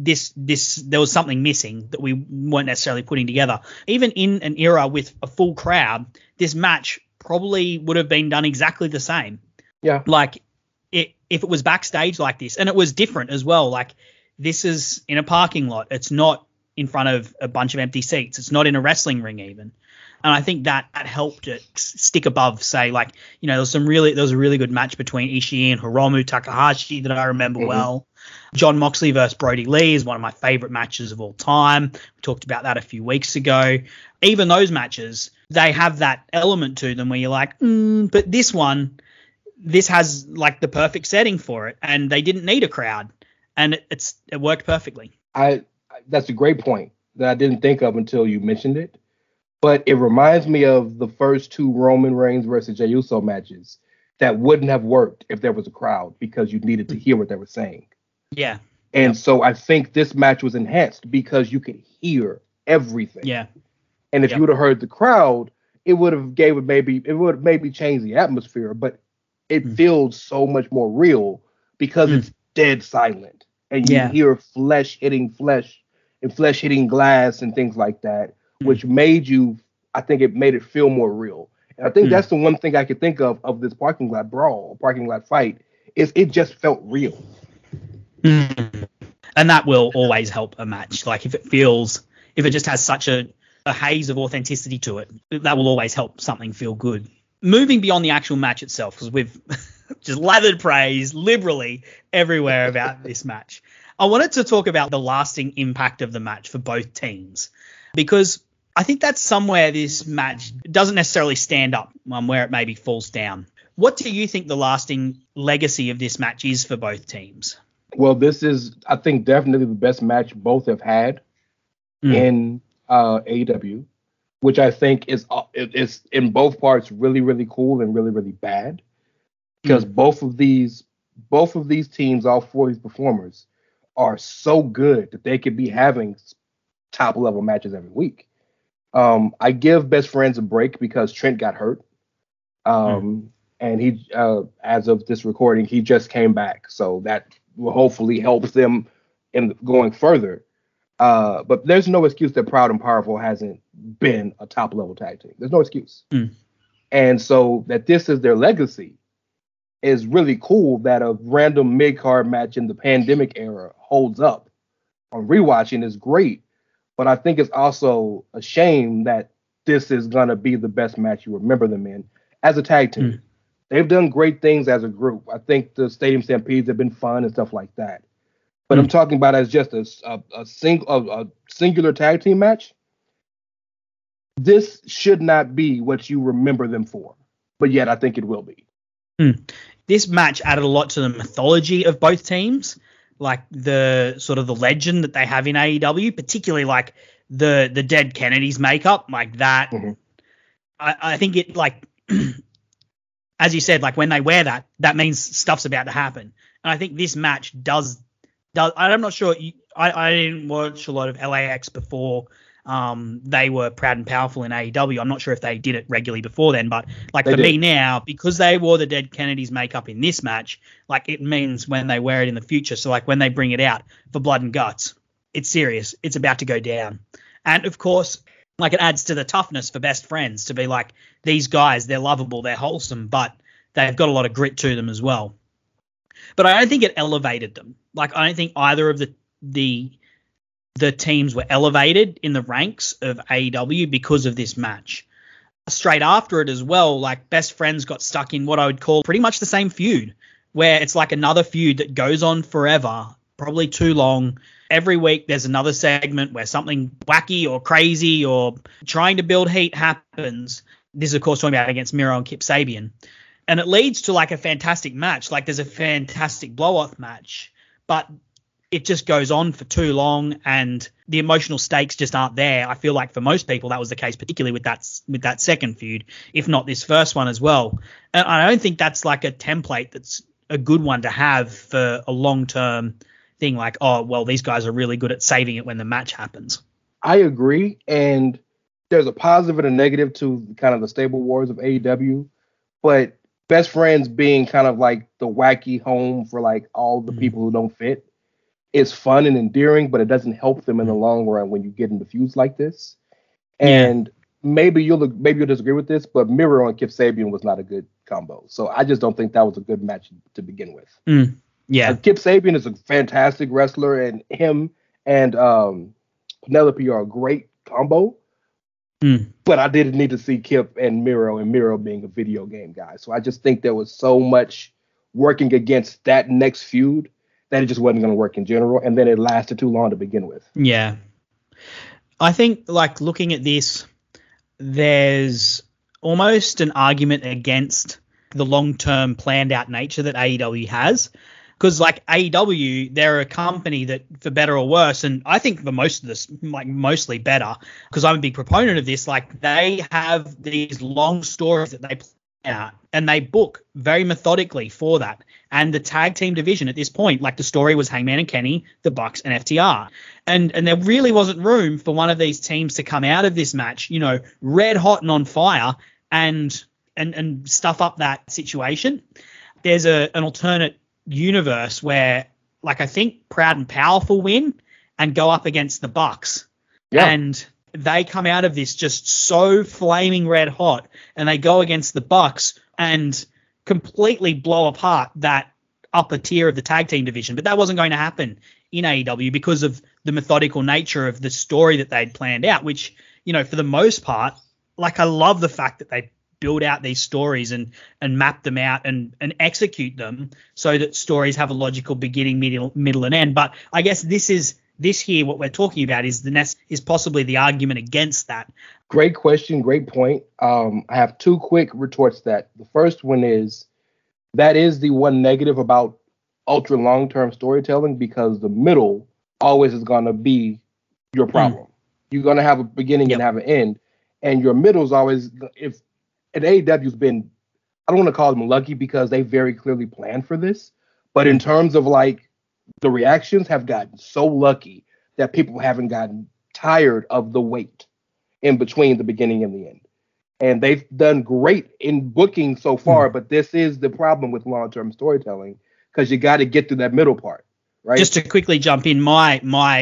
there was something missing that we weren't necessarily putting together. Even in an era with a full crowd, this match probably would have been done exactly the same. Yeah. Like, if it was backstage like this, and it was different as well, like this is in a parking lot. It's not in front of a bunch of empty seats. It's not in a wrestling ring even. And I think that helped it stick above, say, like, there was a really good match between Ishii and Hiromu Takahashi that I remember well. John Moxley versus Brody Lee is one of my favorite matches of all time. We talked about that a few weeks ago. Even those matches, they have that element to them where you're like, but this has like the perfect setting for it, and they didn't need a crowd, and it worked perfectly. That's a great point that I didn't think of until you mentioned it, but it reminds me of the first two Roman Reigns versus Jey Uso matches that wouldn't have worked if there was a crowd because you needed to hear what they were saying. Yeah. And so I think this match was enhanced because you could hear everything. Yeah. And if you would have heard the crowd, it would have maybe changed the atmosphere, but it feels so much more real because it's dead silent, and you hear flesh hitting flesh and flesh hitting glass and things like that, which made it feel more real. And I think that's the one thing I could think of this parking lot brawl, parking lot fight, is it just felt real. And that will always help a match. Like if it just has such a haze of authenticity to it, that will always help something feel good. Moving beyond the actual match itself, because we've just lathered praise liberally everywhere about this match, I wanted to talk about the lasting impact of the match for both teams, because I think that's somewhere this match doesn't necessarily stand up, where it maybe falls down. What do you think the lasting legacy of this match is for both teams? Well, this is, I think, definitely the best match both have had in AEW. Which I think is in both parts really, really cool and really, really bad, because both of these teams, all four of these performers, are so good that they could be having top level matches every week. I give Best Friends a break because Trent got hurt, and he, as of this recording, he just came back, so that will hopefully help them in going further. But there's no excuse that Proud and Powerful hasn't been a top level tag team. There's no excuse. And so that this is their legacy is really cool, that a random mid-card match in the pandemic era holds up. On rewatching is great, but I think it's also a shame that this is going to be the best match you remember them in as a tag team. They've done great things as a group. I think the Stadium Stampedes have been fun and stuff like that. But I'm talking about as just a singular tag team match. This should not be what you remember them for, but yet I think it will be. This match added a lot to the mythology of both teams, like the sort of the legend that they have in AEW, particularly like the Dead Kennedys makeup, like that. I think it like as you said, like when they wear that, that means stuff's about to happen. And I think this match does. I'm not sure. I didn't watch a lot of LAX before they were proud and powerful in AEW. I'm not sure if they did it regularly before then, but like for me now, because they wore the Dead Kennedys makeup in this match, like it means when they wear it in the future. So like when they bring it out for Blood and Guts, it's serious. It's about to go down. And of course, like it adds to the toughness for Best Friends to be like, these guys, they're lovable, they're wholesome, but they've got a lot of grit to them as well. But I don't think it elevated them. Like I don't think either of the teams were elevated in the ranks of AEW because of this match. Straight after it as well, like Best Friends got stuck in what I would call pretty much the same feud, where it's like another feud that goes on forever, probably too long. Every week there's another segment where something wacky or crazy or trying to build heat happens. This is, of course, talking about against Miro and Kip Sabian. And it leads to like a fantastic match. Like there's a fantastic blow-off match, but it just goes on for too long and the emotional stakes just aren't there. I feel like for most people that was the case, particularly with that second feud, if not this first one as well. And I don't think that's like a template that's a good one to have for a long-term thing like, oh, well, these guys are really good at saving it when the match happens. I agree. And there's a positive and a negative to kind of the stable wars of AEW, but Best Friends being kind of like the wacky home for like all the people who don't fit is fun and endearing, but it doesn't help them in the long run when you get into feuds like this. And maybe you'll disagree with this, but Miro and Kip Sabian was not a good combo. So I just don't think that was a good match to begin with. Kip Sabian is a fantastic wrestler, and him and Penelope are a great combo. But I didn't need to see Kip and Miro being a video game guy. So I just think there was so much working against that next feud that it just wasn't going to work in general. And then it lasted too long to begin with. Yeah. I think like looking at this, there's almost an argument against the long-term planned out nature that AEW has. Because like AEW, they're a company that, for better or worse, and I think for most of this, like mostly better, because I'm a big proponent of this, like they have these long stories that they plan out and they book very methodically for that. And the tag team division at this point, like the story was Hangman and Kenny, the Bucks and FTR. And there really wasn't room for one of these teams to come out of this match, you know, red hot and on fire and stuff up that situation. There's an alternate universe where like I think Proud and Powerful win and go up against the Bucks and they come out of this just so flaming red hot and they go against the Bucks and completely blow apart that upper tier of the tag team division. But that wasn't going to happen in AEW because of the methodical nature of the story that they'd planned out, which, you know, for the most part, like I love the fact that they build out these stories and map them out and execute them so that stories have a logical beginning, middle and end. But I guess this here, what we're talking about is possibly the argument against that. Great question. Great point. I have two quick retorts to that. The first one is that is the one negative about ultra long-term storytelling, because the middle always is going to be your problem. You're going to have a beginning and have an end, and your middle is always, and AEW's been, I don't want to call them lucky because they very clearly planned for this, but in terms of like the reactions have gotten so lucky that people haven't gotten tired of the wait in between the beginning and the end. And they've done great in booking so far, but this is the problem with long-term storytelling, because you got to get through that middle part, right? Just to quickly jump in, my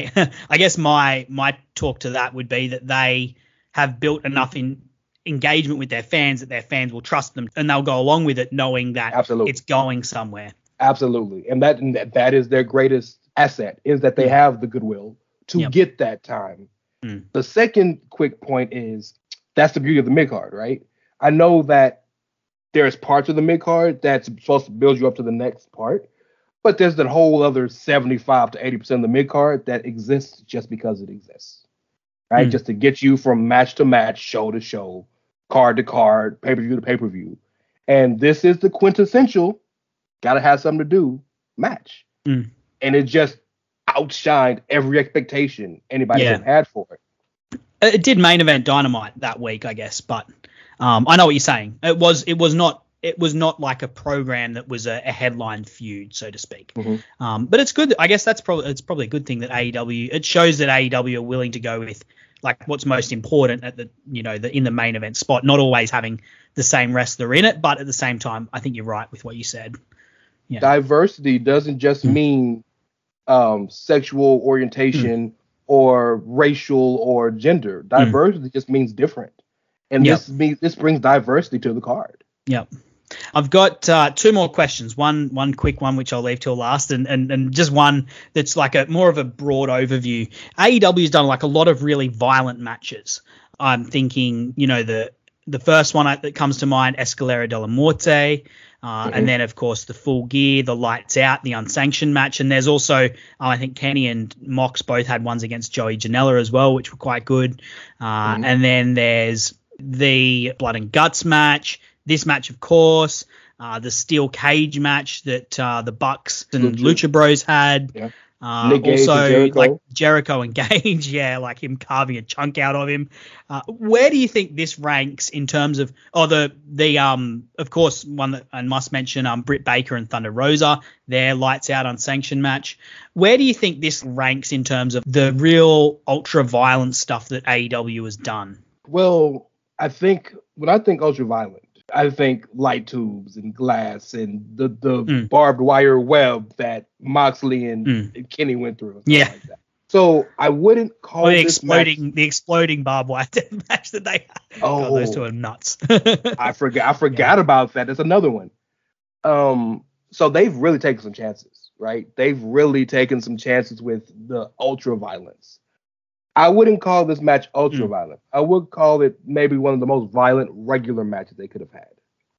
I guess my talk to that would be that they have built enough engagement with their fans that their fans will trust them and they'll go along with it knowing that it's going somewhere. Absolutely. And that is their greatest asset, is that they have the goodwill to get that time. The second quick point is that's the beauty of the mid-card, right? I know that there's parts of the mid-card that's supposed to build you up to the next part, but there's that whole other 75 to 80% of the mid-card that exists just because it exists, right? Just to get you from match to match, show to show, card to card, pay-per-view to pay-per-view. And this is the quintessential, gotta have something to do, match. And it just outshined every expectation anybody had for it. It did main event Dynamite that week, I guess, but I know what you're saying. It was not it was not like a program that was a headline feud, so to speak. Mm-hmm. But it's good. I guess it's probably a good thing that AEW, it shows that AEW are willing to go with like what's most important at in the main event spot, not always having the same wrestler in it, but at the same time, I think you're right with what you said. Yeah. Diversity doesn't just mean sexual orientation or racial or gender. Diversity just means different. And this brings diversity to the card. Yep. I've got 2 more questions. One quick one, which I'll leave till last, and just one that's like a more of a broad overview. AEW's done like a lot of really violent matches. I'm thinking, the first one that comes to mind, Escalera de la Muerte, and then of course the Full Gear, the Lights Out, the unsanctioned match, and there's also I think Kenny and Mox both had ones against Joey Janela as well, which were quite good. And then there's the Blood and Guts match. This match, of course, the steel cage match that the Bucks and Lucha Bros had. Yeah. Also, like Jericho and Gage, like him carving a chunk out of him. Where do you think this ranks in terms of of course, one that I must mention, Britt Baker and Thunder Rosa, their Lights Out unsanctioned match. Where do you think this ranks in terms of the real ultra violent stuff that AEW has done? Well, I think when I think ultra violent, I think light tubes and glass and the barbed wire web that Moxley and Kenny went through. Yeah. Like that. So I wouldn't call the exploding barbed wire match that they had. Oh, God, those two are nuts. I forgot about that. That's another one. So they've really taken some chances, right? They've really taken some chances with the ultra violence. I wouldn't call this match ultra violent. I would call it maybe one of the most violent regular matches they could have had.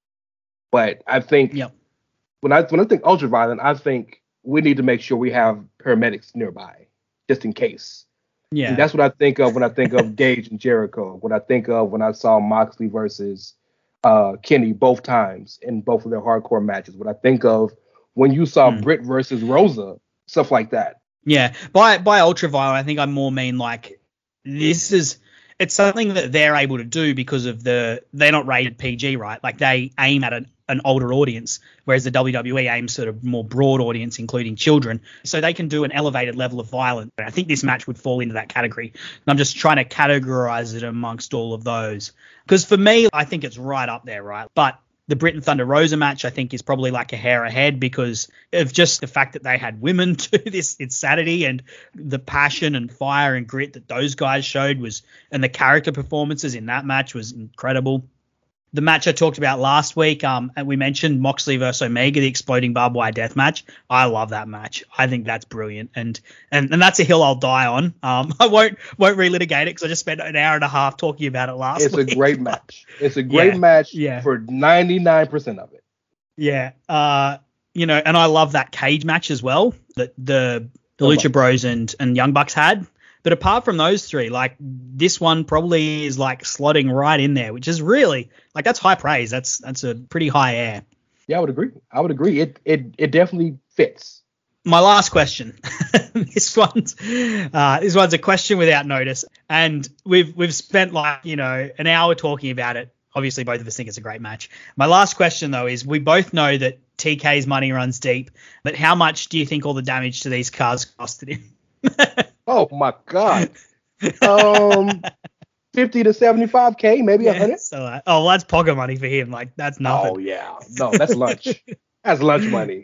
But I think when I think ultra violent, I think we need to make sure we have paramedics nearby just in case. Yeah, and that's what I think of when I think of Gage and Jericho. What I think of when I saw Moxley versus Kenny both times in both of their hardcore matches. What I think of when you saw Britt versus Rosa, stuff like that. Yeah, by ultra violent, I think I more mean like it's something that they're able to do because of they're not rated PG, right? Like they aim at an older audience, whereas the WWE aims sort of more broad audience, including children. So they can do an elevated level of violence. I think this match would fall into that category. And I'm just trying to categorize it amongst all of those. Because for me, I think it's right up there, right? But the Britt and Thunder Rosa match, I think, is probably like a hair ahead because of just the fact that they had women do this insanity and the passion and fire and grit that those guys showed and the character performances in that match was incredible. The match I talked about last week, and we mentioned Moxley versus Omega, the exploding barbed wire death match. I love that match. I think that's brilliant, and that's a hill I'll die on. I won't relitigate it because I just spent an hour and a half talking about it last week. It's a great match. It's a great match for 99% of it. Yeah, and I love that cage match as well that the Lucha Bros and Young Bucks had. But apart from those three, like this one probably is like slotting right in there, which is really like that's high praise. That's a pretty high air. Yeah, I would agree. It definitely fits. My last question. This one's a question without notice, and we've spent like an hour talking about it. Obviously, both of us think it's a great match. My last question though is: we both know that TK's money runs deep, but how much do you think all the damage to these cars costed him? Oh my God. 50 to 75K, maybe 100. So, that's pocket money for him. Like that's nothing. Oh yeah. No, that's lunch. That's lunch money.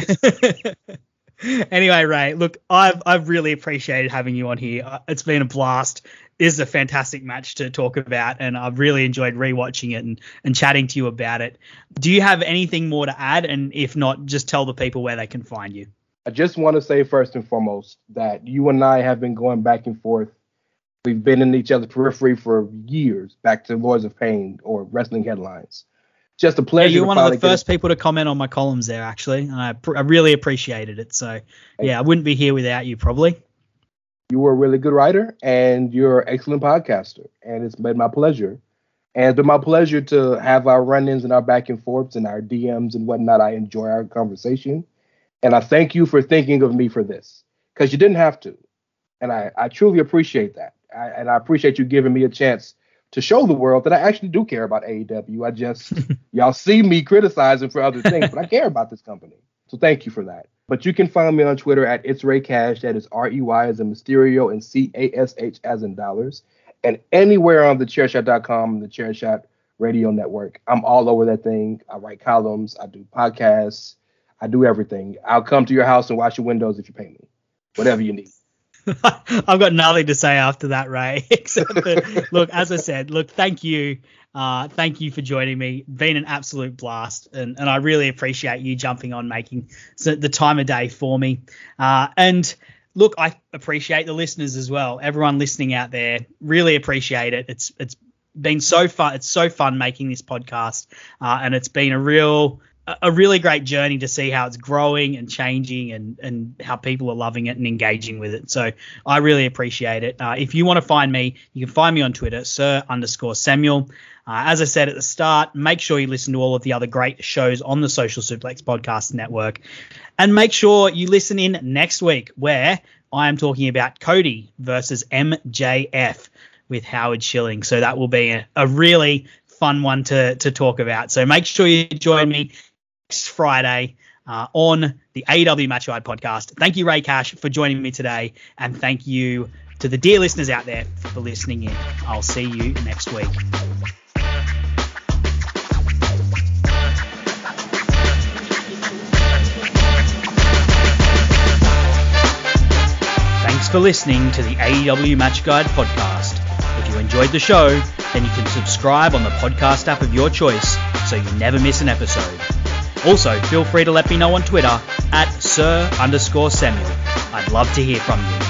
Anyway, Ray, look, I've really appreciated having you on here. It's been a blast. This is a fantastic match to talk about, and I've really enjoyed rewatching it and chatting to you about it. Do you have anything more to add? And if not, just tell the people where they can find you. I just want to say first and foremost that you and I have been going back and forth. We've been in each other's periphery for years, back to Lords of Pain or Wrestling Headlines. Just a pleasure. Yeah, you're one of the first people to comment on my columns there, actually, and I really appreciated it. So, I wouldn't be here without you, probably. You were a really good writer, and you're an excellent podcaster, and it's been my pleasure. And it's been my pleasure to have our run-ins and our back and forths and our DMs and whatnot. I enjoy our conversation. And I thank you for thinking of me for this, because you didn't have to. And I truly appreciate that. I appreciate you giving me a chance to show the world that I actually do care about AEW. I just, y'all see me criticizing for other things, but I care about this company. So thank you for that. But you can find me on Twitter at It's Ray Cash. That is REY as in Mysterio and CASH as in dollars. And anywhere on thechairshot.com and the Chairshot Radio Network. I'm all over that thing. I write columns. I do podcasts. I do everything. I'll come to your house and wash your windows if you pay me. Whatever you need. I've got nothing to say after that, Ray, except that, look, as I said, thank you. Thank you for joining me. Been an absolute blast, and I really appreciate you jumping on, making the time of day for me. And look, I appreciate the listeners as well. Everyone listening out there, really appreciate it. It's been so fun. It's so fun making this podcast, and it's been a really great journey to see how it's growing and changing and how people are loving it and engaging with it. So I really appreciate it. If you want to find me, you can find me on Twitter, Sir_Samuel. As I said at the start, make sure you listen to all of the other great shows on the Social Suplex Podcast Network. And make sure you listen in next week where I am talking about Cody versus MJF with Howard Schilling. So that will be a really fun one to talk about. So make sure you join me next Friday on the AEW Match Guide podcast. Thank you, Ray Cash, for joining me today. And thank you to the dear listeners out there for listening in. I'll see you next week. Thanks for listening to the AEW Match Guide podcast. If you enjoyed the show, then you can subscribe on the podcast app of your choice so you never miss an episode. Also, feel free to let me know on Twitter at Sir_Samuel. I'd love to hear from you.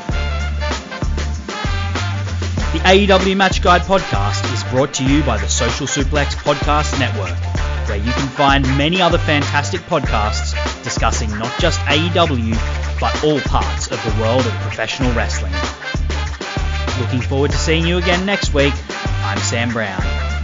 The AEW Match Guide podcast is brought to you by the Social Suplex Podcast Network, where you can find many other fantastic podcasts discussing not just AEW, but all parts of the world of professional wrestling. Looking forward to seeing you again next week. I'm Sam Brown.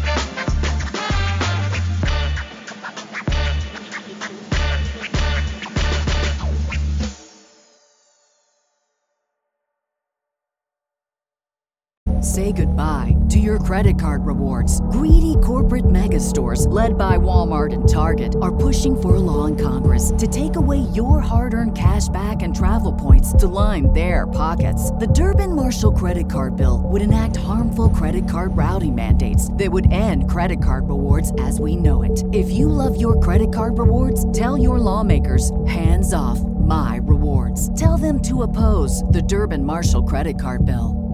Say goodbye to your credit card rewards. Greedy corporate mega stores, led by Walmart and Target, are pushing for a law in Congress to take away your hard-earned cash back and travel points to line their pockets. The Durbin-Marshall credit card bill would enact harmful credit card routing mandates that would end credit card rewards as we know it. If you love your credit card rewards, tell your lawmakers, hands off my rewards. Tell them to oppose the Durbin-Marshall credit card bill.